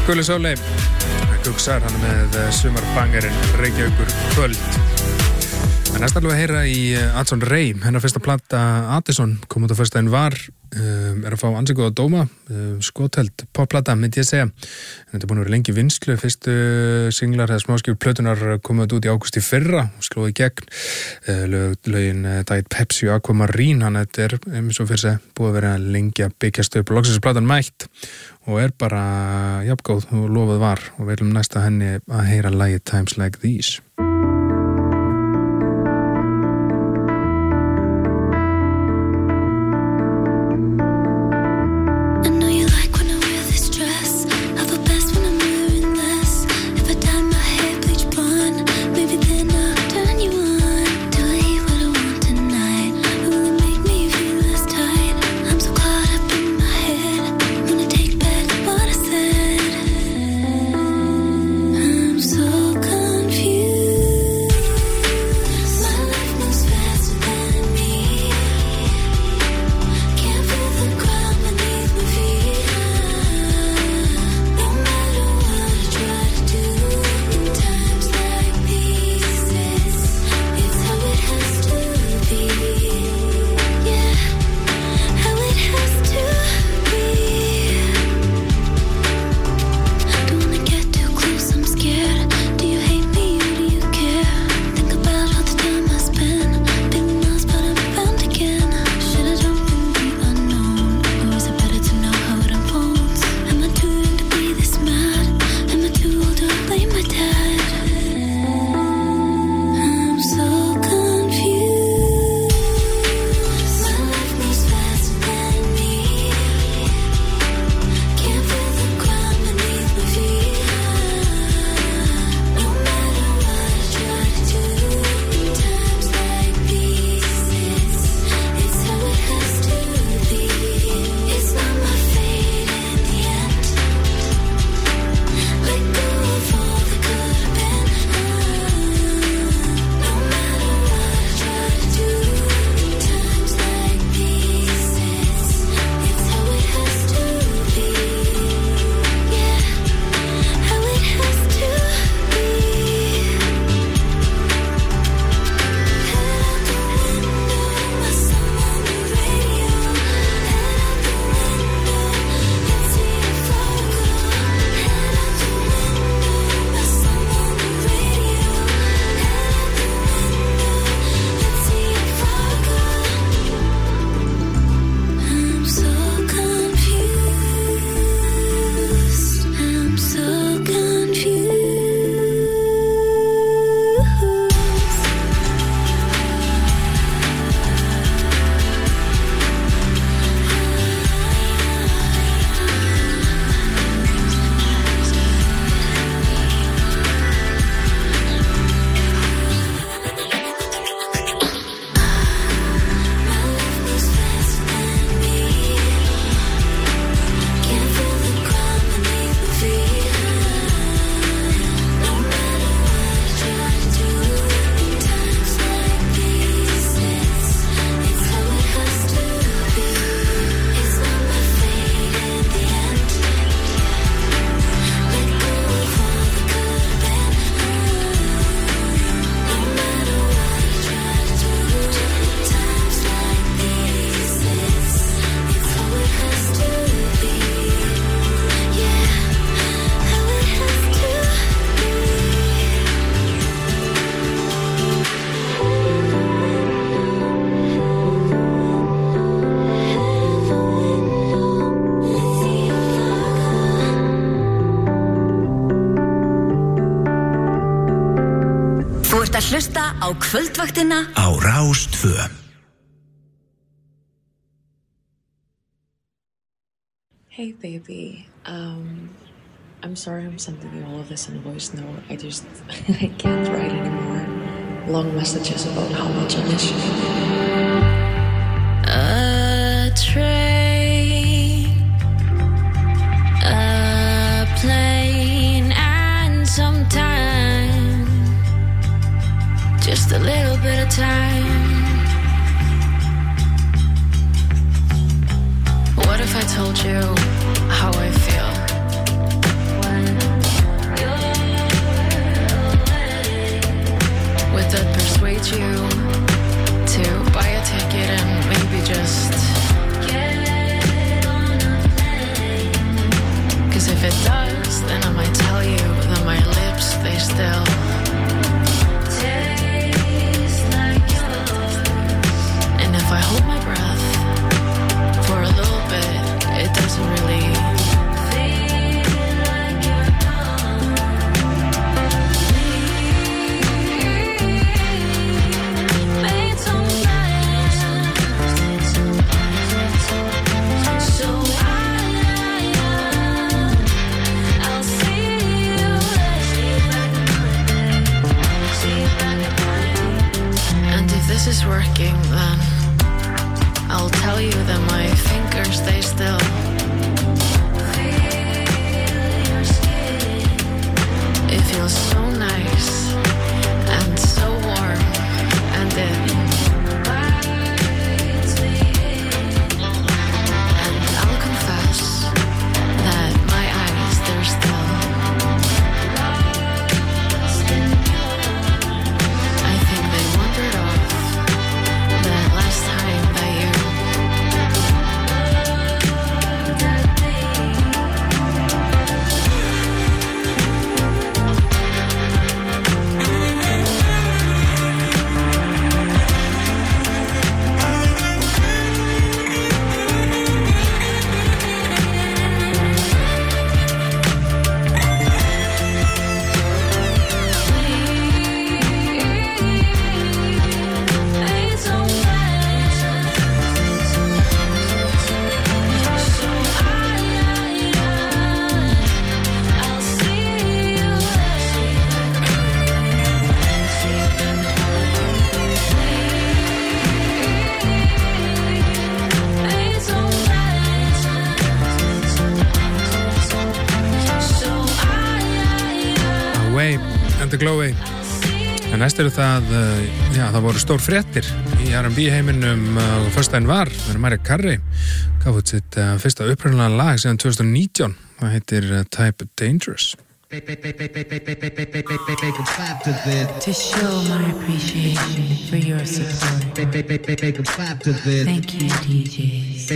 Gulli Sóley Gugsar, hann með sumarbangarinn Reykjavíkur kvöld. En næst alveg að heyra í Adson Ray, hennar fyrsta plata Addison kom út á föstudaginn var, að fá ansi góða dóma, skotheld popplata myndi ég segja. En þetta er búin að vera lengi í vinnslu, fyrstu singlar eða smáskjur plötunar komuð út í ágúst í fyrra og slóði í gegn. Lögin Diet Pepsi og Aquamarine, hann þetta er eins og fyrir sig búið að vera lengi að byggjast upp og loksins platan mætt og er bara jafngóð og lofað var og við viljum næsta henni að heyra lagið Times Like These.
að hlusta á kvöldvaktina
á Rás 2.
Hey baby, I'm sorry I'm sending you all of this in a voice note. I can't write anymore long messages about how much I miss you.
A train, a plane, and some time, just a little bit of time. What if I told you how I feel when
Dr. Glowey. En næst það, það voru stór fréttir í R&B heiminum og föstudaginn var, Mariah Carey gaf út sitt fyrsta upprunalega lag síðan 2019, það heitir Type Dangerous.
To show my appreciation for your support. Thank you, DJs.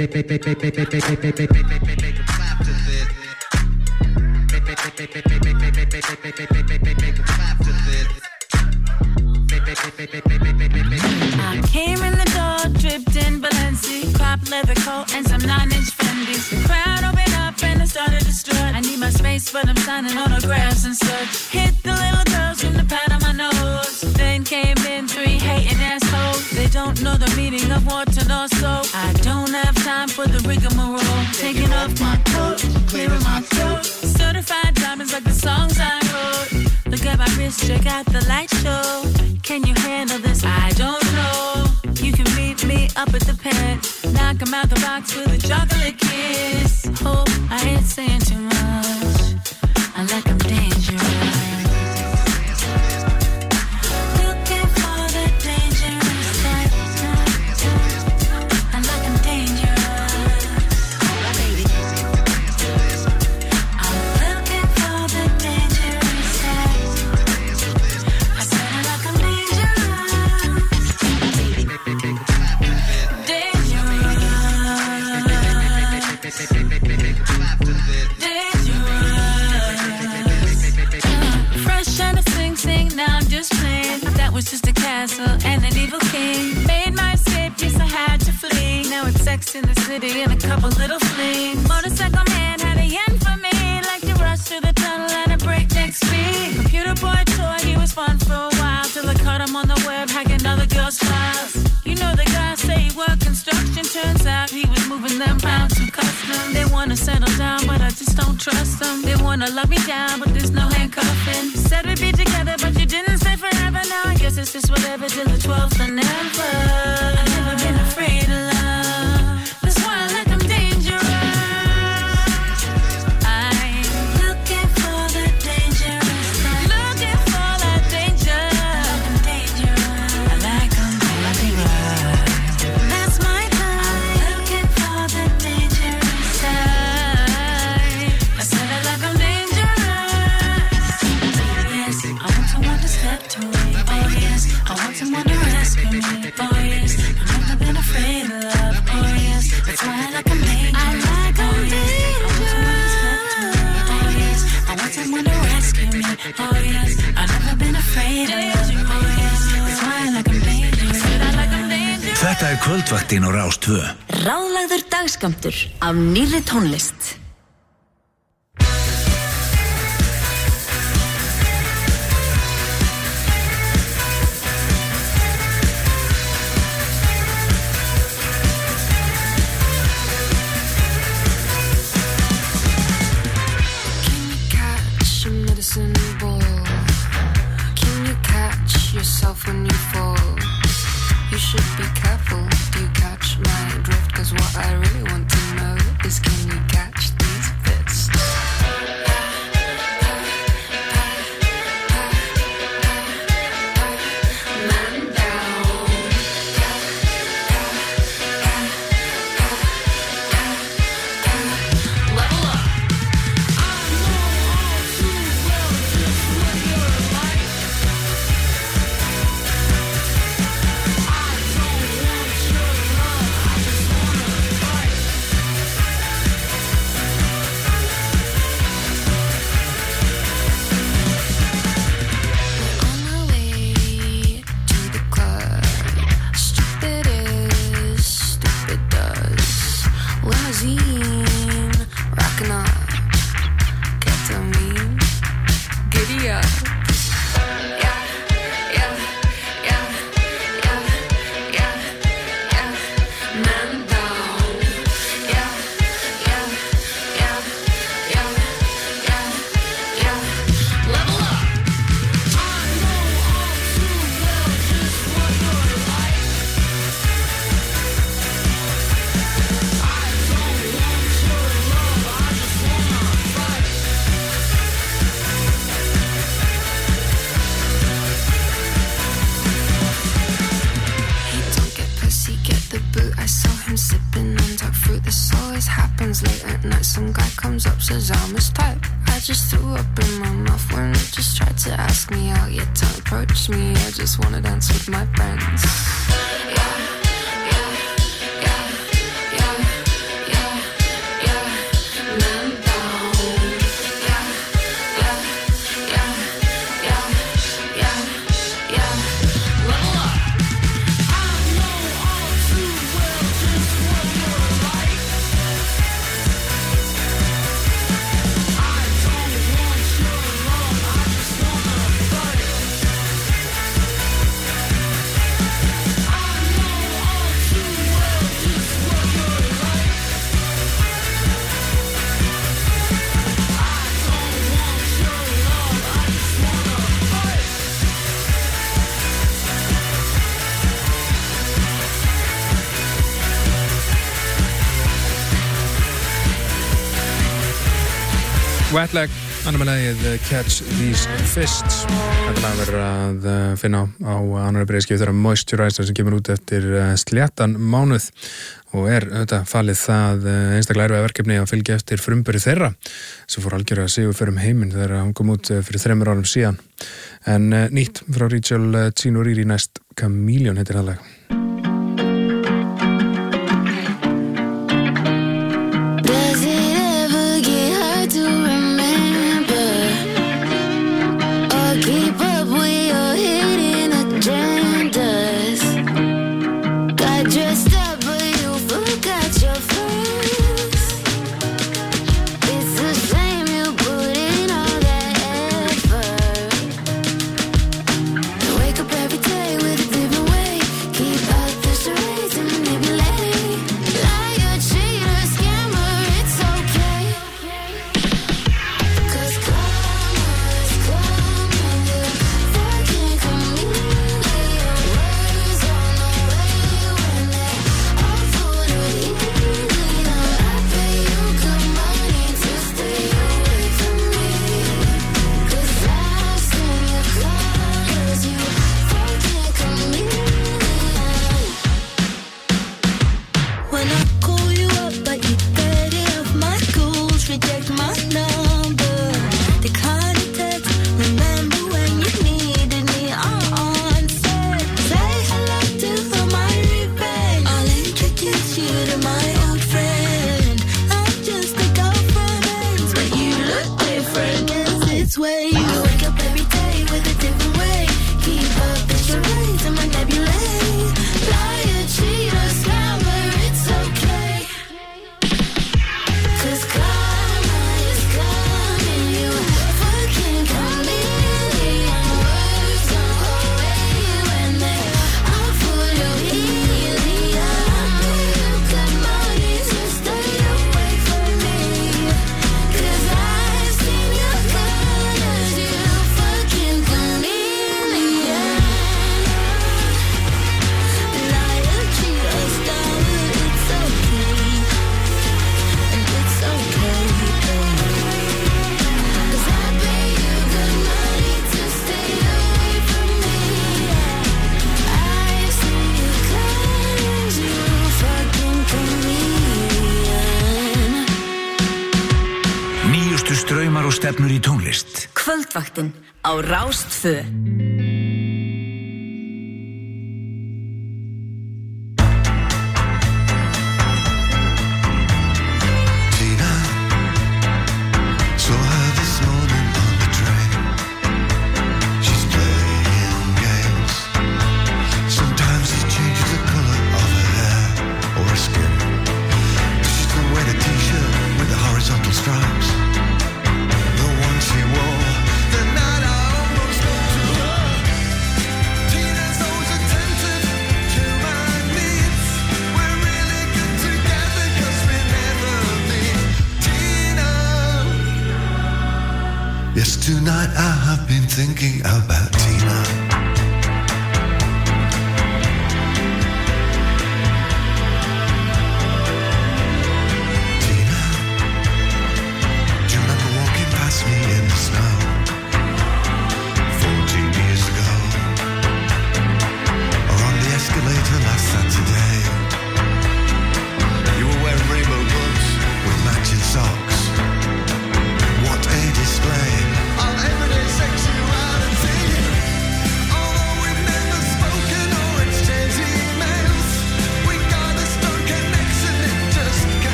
I came in the door, dripped in Balenci, crop leather coat and some 9-inch Fendis. The crowd opened up and I started to strut. I need my space, but I'm signing autographs and such. Hit the little girls from the pad on my nose. Then came in 3 hating assholes. They don't know the meaning of water nor soap. I don't have time for the rigmarole. Taking off my coat, clearing my throat. Certified diamonds like the songs I wrote. Look at my wrist, check out the light show. Can you handle this? I don't know. You can meet me up at the pen. Knock 'em out the box with a chocolate kiss. Hope I ain't saying too much. I like 'em dangerous. Looking for the dangerous type. I like 'em dangerous. I'm looking for the dangerous type. I said I like 'em dangerous. Fresh and a sing, now I'm just playing. That was just a castle and an evil king. Made my escape, yes I had to flee. Now it's sex in the city and a couple little flings. Motorcycle man had a yen for me. Like to rush through the tunnel at a breakneck speed. Computer boy toy, he was fun for a while. Till I caught him on the web hacking other girls' files. You know the guy say he worked construction. Turns out he was moving them pounds to custom. They wanna settle down but I just don't trust them. They wanna lock me down but there's no handcuffing. Said we'd be together but you didn't stay forever. Now I guess it's just whatever till the 12th and never. I've never been afraid of love. That's why I like 'em dangerous. I'm looking for the dangerous type. Looking for that danger. I'm dangerous. I like 'em dangerous. That's my type. I'm looking for the dangerous type. I said I like 'em dangerous. Yes, I want someone to step to me. Oh yes, I want someone to rescue me. Oh yes, I've never been afraid of love. Oh yes, that's why I like 'em dangerous. I like 'em dangerous. Oh yes, I want someone to rescue me. Oh yes, I've never been afraid of love. Oh yes, that's why I like 'em dangerous. I like 'em dangerous.
Þetta kvöldvaktin á Rás 2.
Ráðlagður dagskammtur af nýrri tónlist.
Catch a medicine ball. Can you catch yourself when you fall? You should be careful. Do you catch my drift? 'Cause what I really want to know is, can you catch says I'm his type. I just threw up in my mouth when he just tried to ask me out. Yet don't approach me, I just wanna dance with my friends.
Wet Leg, annar með lagið Catch These Fists. Þetta lag verður að finna á annarri breiðskífu þeirra Moisturizer sem kemur út eftir sléttan mánuð og þetta falið það einstaklega erfiða verkefni að fylgja eftir frumburði þeirra sem fór algjörlega sigur fyrir heiminn þegar hann kom út fyrir 3 árum síðan. En nýtt frá Rachel Cinoriri næst Chameleon heitir það lag.
Straumar og stefnur í tónlist.
Kvöldvaktin á Rás 2.
Tonight I have been thinking about Tina. Tina, do you remember walking past me in the snow 14 years ago? Or on the escalator last Saturday? You were wearing rainbow gloves with matching socks.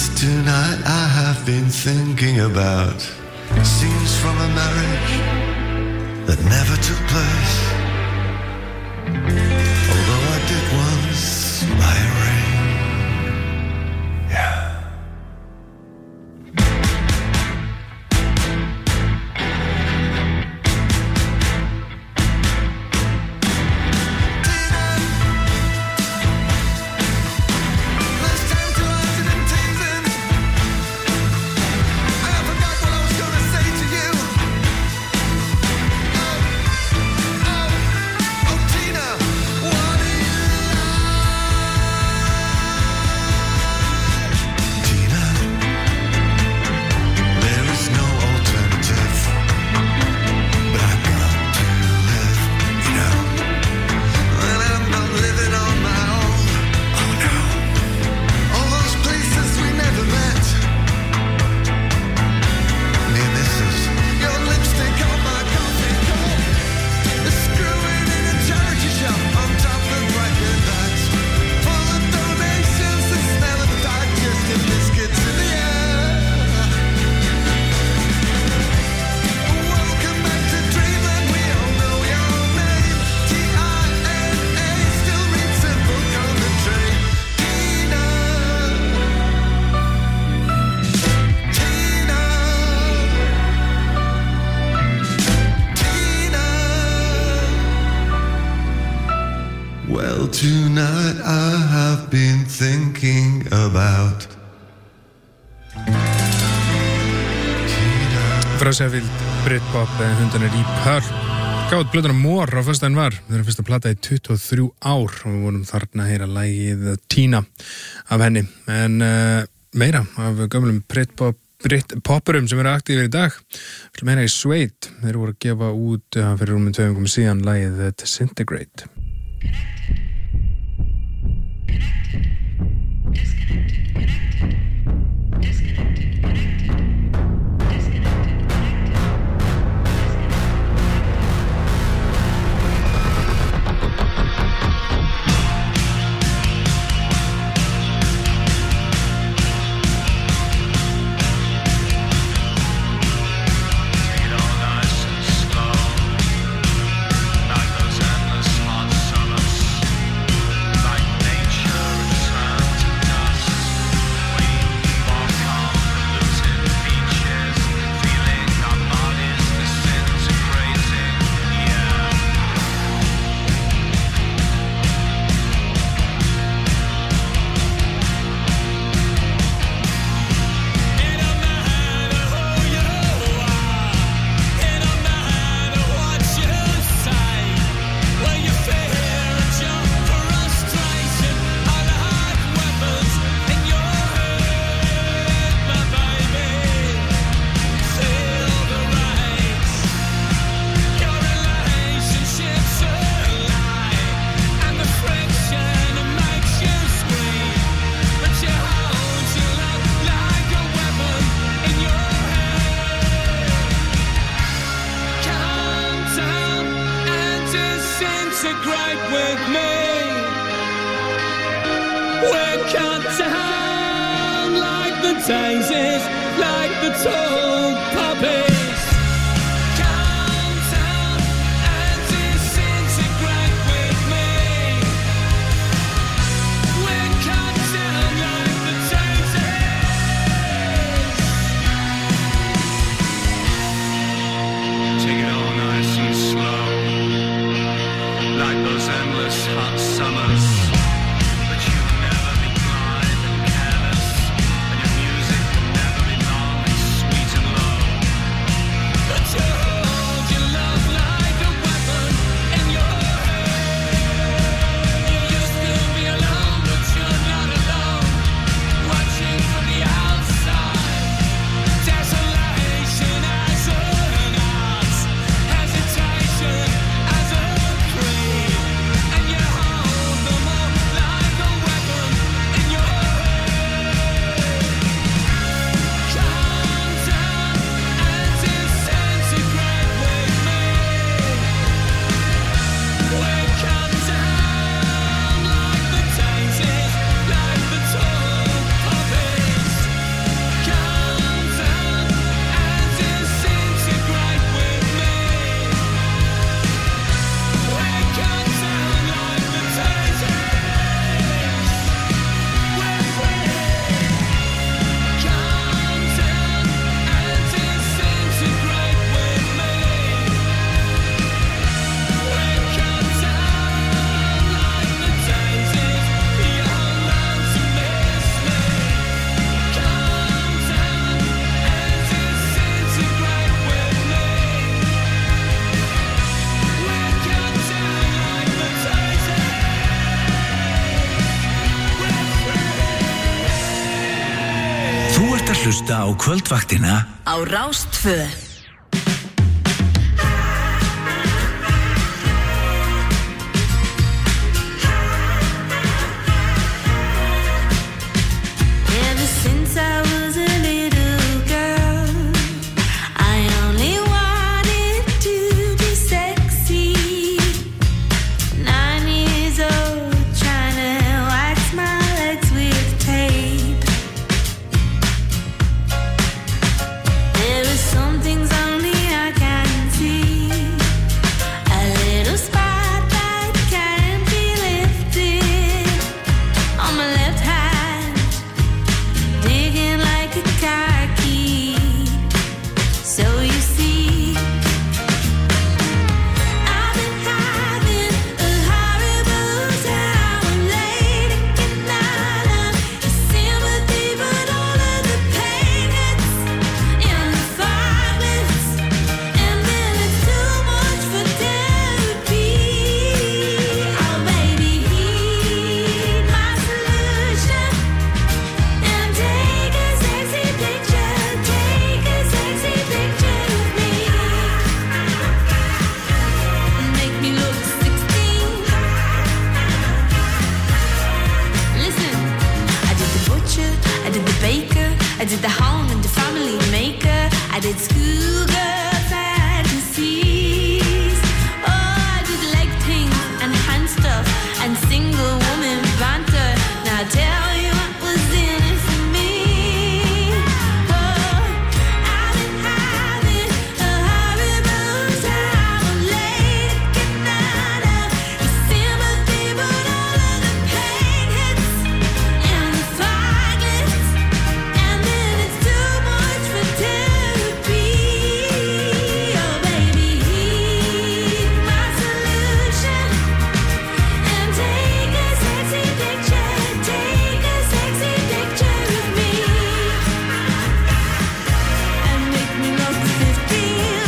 This tonight I have been thinking about scenes from a marriage that never took place. Although I did once buy a ring. Yeah. Tonight I have been thinking about
Frá Sheffield, Britpop, hundarnir í Pearl gátt plötuna More á föstudaginn var. Við erum fyrst að plata í 23 ár og við vorum þarna að heyra lagið Tina af henni. En meira af gömlum Britpopurum sem eru aktífir í dag. Við ætlum að heyra í Suede. Þeir voru að gefa út fyrir rúmum 2 vikum síðan lagið Disintegrate.
hlusta á kvöldvaktina
á Rás 2.
Ever since I was a little girl, I only wanted to be sexy. 9 years old, trying to wax my legs with tape. There are some things only I can see. A little spot that can't be lifted on my left hand, digging like a car key. So you see, I've been having a horrible time lately. Getting out of your sympathy, but all of the pain hits in the 5 minutes, and then it's too much for therapy. Oh baby, heed my solution and take a sexy picture. Take a sexy picture of me. Make me look 16. Listen, I did the butcher, I did the baker, I did the home and the family maker, I did schoolgirl fantasies. Oh, I did leg things and hand stuff and single woman banter. Now tell you what was in it for me. Oh, I've been having a horrible time lately. Getting out of your sympathy, but all of the pain hits in the 5 minutes, and then it's too much for therapy. Oh baby, heed my solution and take a sexy picture. Take a sexy picture of me and make me look 15.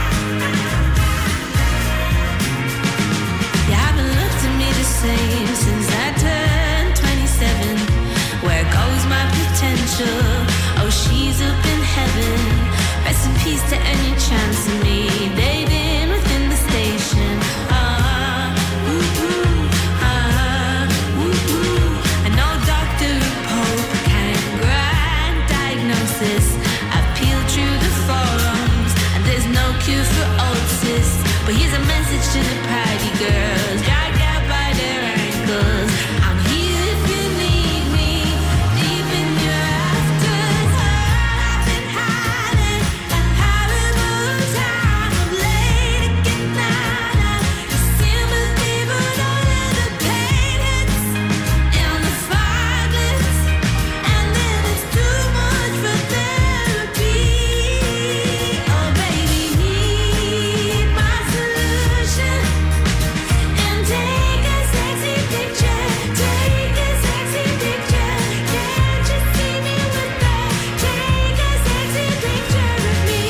You haven't looked at me the same since I turned 27. Where goes my potential? Oh, she's up in heaven. Rest in peace to any chance of me dating within the station. Ooh, ooh, ooh, ooh. I know Dr. Pope can grant diagnosis. I've peeled through the forums and there's no cure for old sis. But here's a message to the party girls, dragged out by their ankles. I'm here if you need me, deep in your rafters. I've been having a horrible time of late. Getting out of your sympathy, but all of the pain hits in the 5 minutes, and then it's too much for therapy. Oh baby, heed my solution and take a sexy picture. Take a sexy picture. Can't you see me with that? Take a sexy picture of me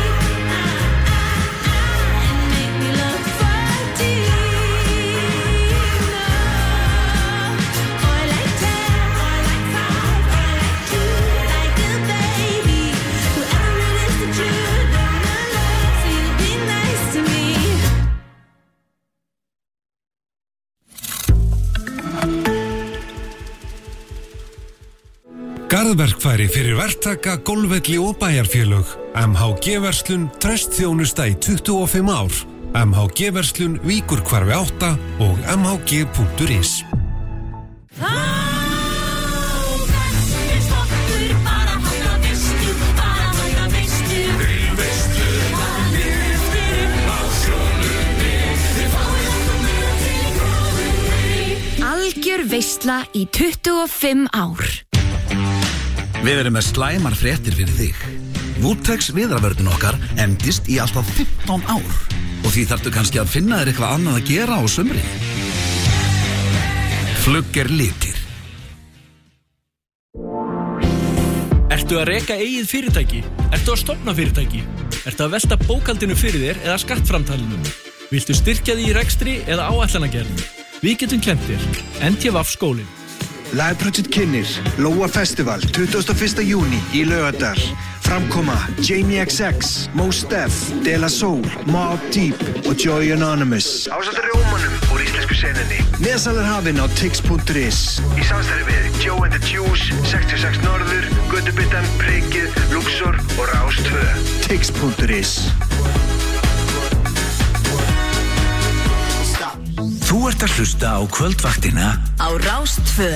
and make me look 14. Or like 10, or like 5, or like 2, like a baby. Whoever it is that you're gonna love, so you be nice to me.
Garðverkfæri fyrir verktaka, golfvelli og bæjarfélög. MHG-verslun, tröstþjónusta í 25 ár. MHG-verslun, Víkurhvarfi 8 og mhg.is.
Algjör veisla í 25 ár.
Við erum með slæmar fréttir fyrir þig. Woodtex viðravörðin okkar endist í alltaf 15 ár og því þarftu kannski að finna þér eitthvað annað að gera á sumri. Flugger litir.
Ertu að reka eigið fyrirtæki? Ertu að stofna fyrirtæki? Ertu að velta bókhaldinu fyrir þér eða skattframtalinu? Viltu styrkja því í rekstri eða áætlanagerð? Við getum kennt þér. NTVAF skólinn.
Live Project kynir Lóa Festival 21. júní í Laugardal. Framkoma Jamie XX, Mos Def, De La Soul, Mobb Deep og Joy Anonymous. Ásamt rjómanum úr íslensku senunni. Miðasal hafinn á tix.is. Í samstarfi við Joe and the Juice, 66 Norður, Götubittan, Prikið, Luxor og Rás 2. Tix.is.
Þú ert að hlusta á kvöldvaktina
á Rás 2.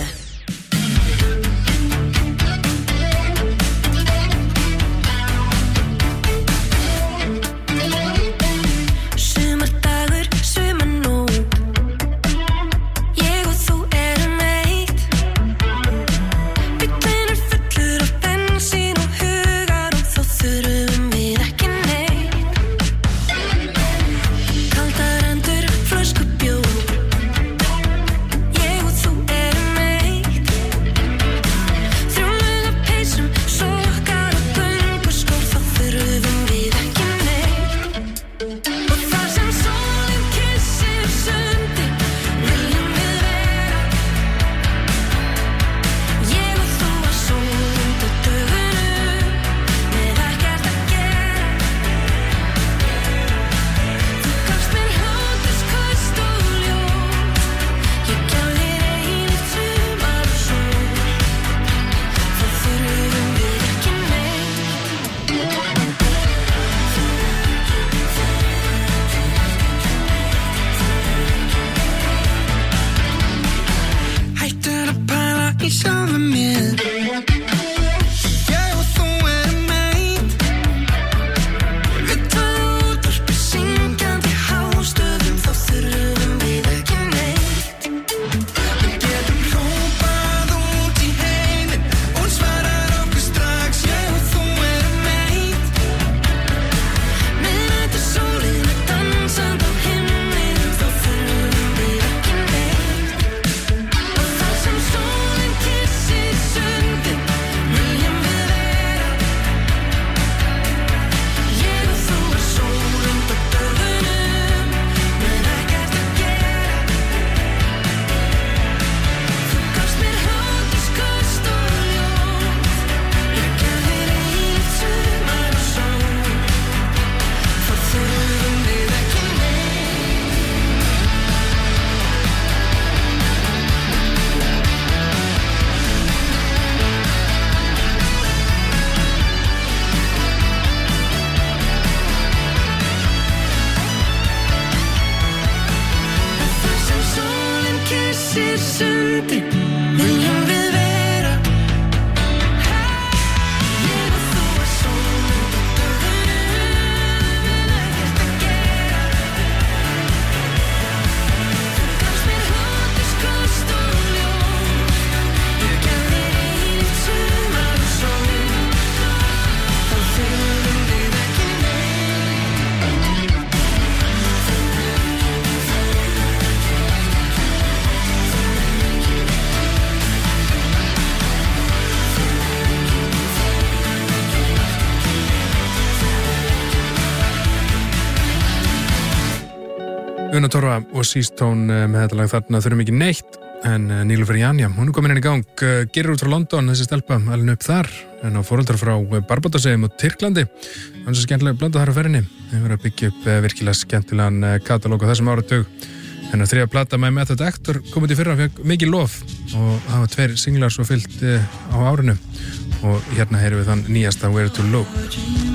Una Torfa og Seastone með þetta lag þarna þurfum ekki neitt en Nílufar Janja, hún komin inn í gang gerir út frá London, þessi stelpa alveg upp þar, en á foreldrar frá Barbadosegum og Tyrklandi, hann svo skemmtilega blanda þar á ferðinni, þau verður að byggja upp virkilega skemmtilegan katalóg á þessum áratug hennar þriðja plata My Method Actor kom út í fyrra, fekk mikið lof og hafa 2 singlar svo fyllt á árinu og hérna heyrum við þann nýjasta Where to Look.